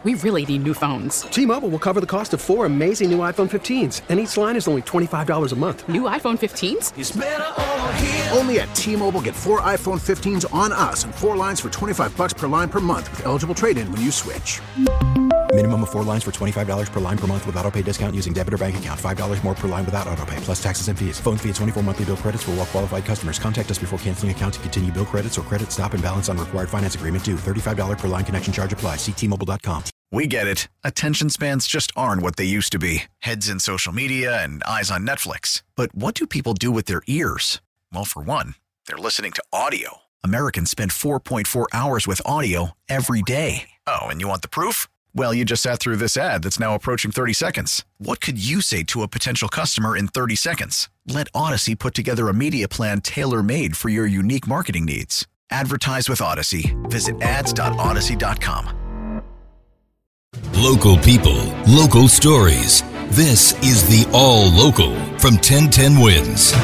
We really need new phones. T-Mobile will cover the cost of 4 amazing new iPhone 15s, and each line is only $25 a month. New iPhone 15s? It's better over here. Only at T-Mobile, get 4 iPhone 15s on us and 4 lines for $25 per line per month with eligible trade-in when you switch. Minimum of 4 lines for $25 per line per month with autopay discount using debit or bank account. $5 more per line without autopay, plus taxes and fees. Phone fee at 24 monthly bill credits for well-qualified customers. Contact us before canceling account to continue bill credits or credit stop and balance on required finance agreement due. $35 per line connection charge applies. See T-Mobile.com. We get it. Attention spans just aren't what they used to be. Heads in social media and eyes on Netflix. But what do people do with their ears? Well, for one, they're listening to audio. Americans spend 4.4 hours with audio every day. Oh, and you want the proof? Well, you just sat through this ad that's now approaching 30 seconds. What could you say to a potential customer in 30 seconds? Let Odyssey put together a media plan tailor-made for your unique marketing needs. Advertise with Odyssey. Visit ads.odyssey.com. Local people, local stories. This is the All Local from 1010 Wins.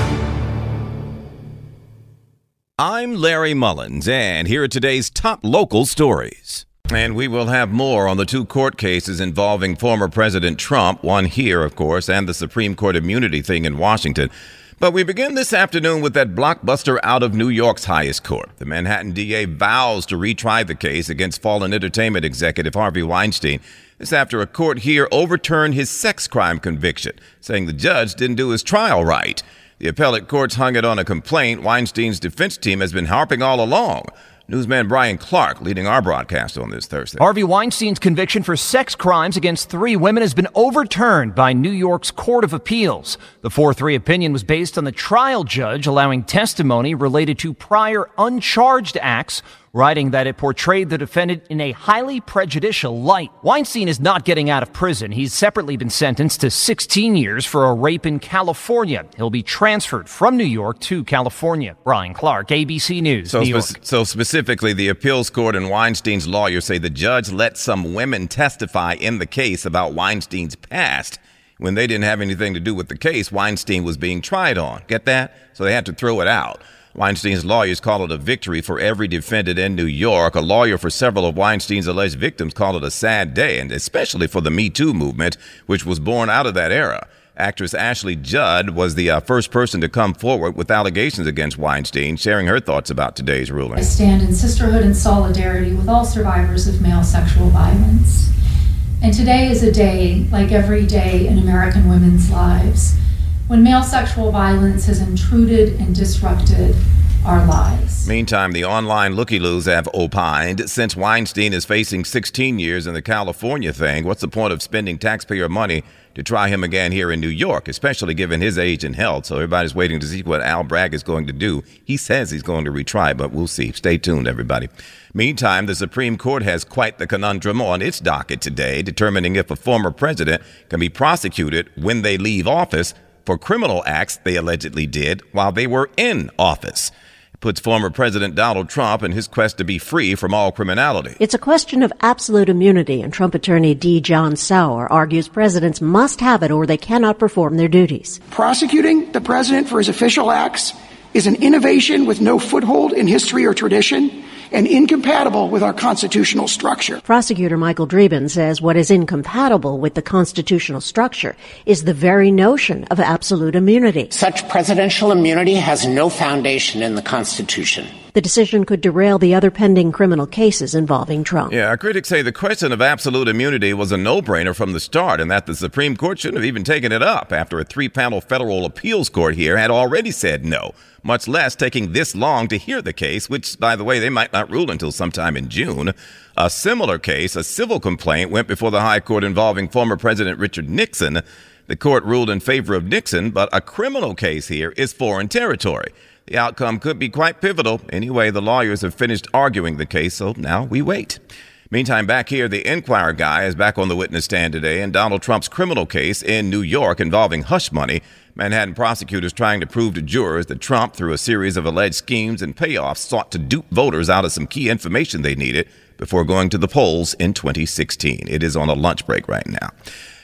I'm Larry Mullins, and here are today's top local stories. And we will have more on the 2 court cases involving former President Trump, one here, of course, and the Supreme Court immunity thing in Washington. But we begin this afternoon with that blockbuster out of New York's highest court. The Manhattan DA vows to retry the case against fallen entertainment executive Harvey Weinstein. This after a court here overturned his sex crime conviction, saying the judge didn't do his trial right. The appellate courts hung it on a complaint Weinstein's defense team has been harping all along. Newsman Brian Clark leading our broadcast on this Thursday. Harvey Weinstein's conviction for sex crimes against 3 women has been overturned by New York's Court of Appeals. The 4-3 opinion was based on the trial judge allowing testimony related to prior uncharged acts, writing that it portrayed the defendant in a highly prejudicial light. Weinstein is not getting out of prison. He's separately been sentenced to 16 years for a rape in California. He'll be transferred from New York to California. Brian Clark, ABC News, New York. So specifically, the appeals court and Weinstein's lawyers say the judge let some women testify in the case about Weinstein's past. When they didn't have anything to do with the case Weinstein was being tried on. Get that? So they had to throw it out. Weinstein's lawyers call it a victory for every defendant in New York. A lawyer for several of Weinstein's alleged victims called it a sad day, and especially for the Me Too movement, which was born out of that era. Actress Ashley Judd was the first person to come forward with allegations against Weinstein, sharing her thoughts about today's ruling. I stand in sisterhood and solidarity with all survivors of male sexual violence. And today is a day, like every day in American women's lives, when male sexual violence has intruded and disrupted our lives. Meantime, the online looky-loos have opined, since Weinstein is facing 16 years in the California thing, what's the point of spending taxpayer money to try him again here in New York, especially given his age and health? So everybody's waiting to see what Al Bragg is going to do. He says he's going to retry, but we'll see. Stay tuned, everybody. Meantime, the Supreme Court has quite the conundrum on its docket today, determining if a former president can be prosecuted when they leave office for criminal acts they allegedly did while they were in office. It puts former President Donald Trump in his quest to be free from all criminality. It's a question of absolute immunity, and Trump attorney D. John Sauer argues presidents must have it or they cannot perform their duties. Prosecuting the president for his official acts is an innovation with no foothold in history or tradition, and incompatible with our constitutional structure. Prosecutor Michael Dreeben says what is incompatible with the constitutional structure is the very notion of absolute immunity. Such presidential immunity has no foundation in the Constitution. The decision could derail the other pending criminal cases involving Trump. Yeah, our critics say the question of absolute immunity was a no-brainer from the start, and that the Supreme Court shouldn't have even taken it up after a 3-panel federal appeals court here had already said no, much less taking this long to hear the case, which, by the way, they might not rule until sometime in June. A similar case, a civil complaint, went before the High Court involving former President Richard Nixon. The court ruled in favor of Nixon, but a criminal case here is foreign territory. The outcome could be quite pivotal. Anyway, the lawyers have finished arguing the case, so now we wait. Meantime, back here, the Enquirer guy is back on the witness stand today in Donald Trump's criminal case in New York involving hush money. Manhattan prosecutors trying to prove to jurors that Trump, through a series of alleged schemes and payoffs, sought to dupe voters out of some key information they needed before going to the polls in 2016. It is on a lunch break right now.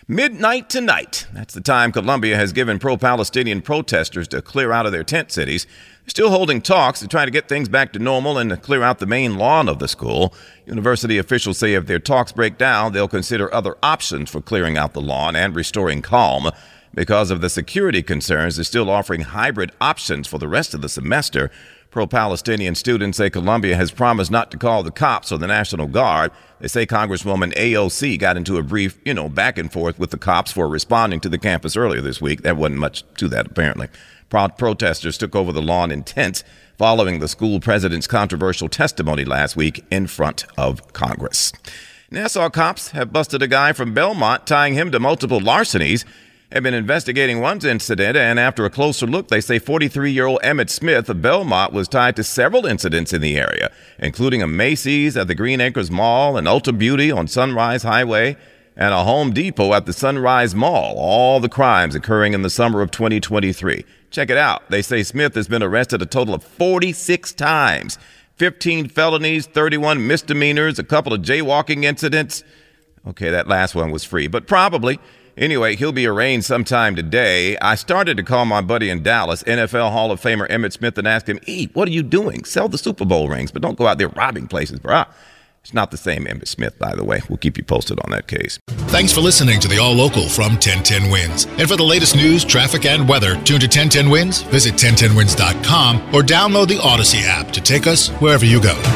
Midnight tonight. That's the time Colombia has given pro-Palestinian protesters to clear out of their tent cities. They're still holding talks to try to get things back to normal and to clear out the main lawn of the school. University officials say if their talks break down, they'll consider other options for clearing out the lawn and restoring calm. Because of the security concerns, they're still offering hybrid options for the rest of the semester. Pro-Palestinian students say Colombia has promised not to call the cops or the National Guard. They say Congresswoman AOC got into a brief, back and forth with the cops for responding to the campus earlier this week. There wasn't much to that, apparently. Protesters took over the lawn in tents following the school president's controversial testimony last week in front of Congress. Nassau cops have busted a guy from Belmont, tying him to multiple larcenies. Have been investigating one incident, and after a closer look, they say 43-year-old Emmett Smith of Belmont was tied to several incidents in the area, including a Macy's at the Green Acres Mall, an Ulta Beauty on Sunrise Highway, and a Home Depot at the Sunrise Mall, all the crimes occurring in the summer of 2023. Check it out. They say Smith has been arrested a total of 46 times, 15 felonies, 31 misdemeanors, a couple of jaywalking incidents. Okay, that last one was free, but probably. Anyway, he'll be arraigned sometime today. I started to call my buddy in Dallas, NFL Hall of Famer Emmitt Smith, and ask him, what are you doing? Sell the Super Bowl rings, but don't go out there robbing places, bruh. It's not the same Emmitt Smith, by the way. We'll keep you posted on that case. Thanks for listening to the All Local from 1010 Wins. And for the latest news, traffic, and weather, tune to 1010 Wins, visit 1010wins.com, or download the Odyssey app to take us wherever you go.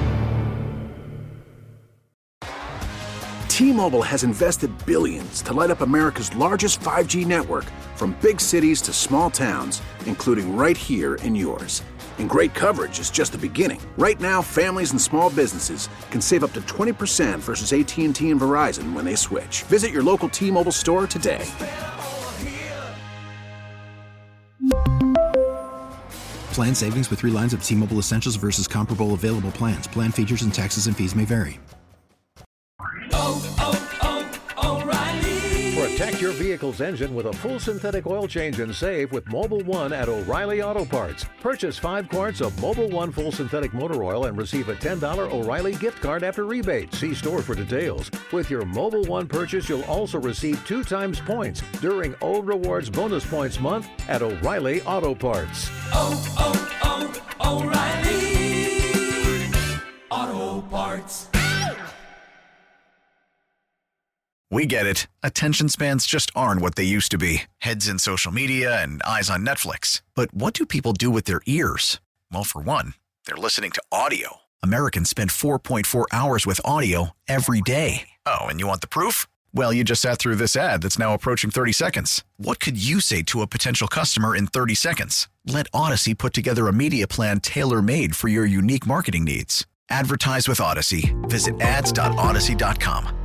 T-Mobile has invested billions to light up America's largest 5G network, from big cities to small towns, including right here in yours. And great coverage is just the beginning. Right now, families and small businesses can save up to 20% versus AT&T and Verizon when they switch. Visit your local T-Mobile store today. Plan savings with 3 lines of T-Mobile Essentials versus comparable available plans. Plan features and taxes and fees may vary. Protect your vehicle's engine with a full synthetic oil change and save with Mobil 1 at O'Reilly Auto Parts. Purchase 5 quarts of Mobil 1 full synthetic motor oil and receive a $10 O'Reilly gift card after rebate. See store for details. With your Mobil 1 purchase, you'll also receive 2 times points during Old Rewards Bonus Points Month at O'Reilly Auto Parts. O'Reilly Auto Parts. We get it. Attention spans just aren't what they used to be. Heads in social media and eyes on Netflix. But what do people do with their ears? Well, for one, they're listening to audio. Americans spend 4.4 hours with audio every day. Oh, and you want the proof? Well, you just sat through this ad that's now approaching 30 seconds. What could you say to a potential customer in 30 seconds? Let Odyssey put together a media plan tailor-made for your unique marketing needs. Advertise with Odyssey. Visit ads.odyssey.com.